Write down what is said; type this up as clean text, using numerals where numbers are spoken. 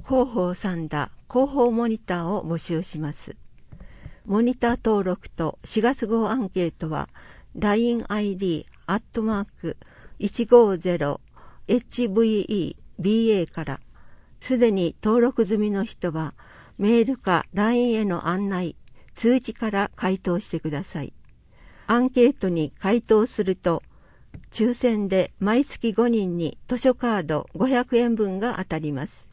広報サンダ広報モニターを募集します。モニター登録と4月号アンケートは LINE-ID @150HVEBA から、すでに登録済みの人はメールか LINE への案内、通知から回答してください。アンケートに回答すると、抽選で毎月5人に図書カード500円分が当たります。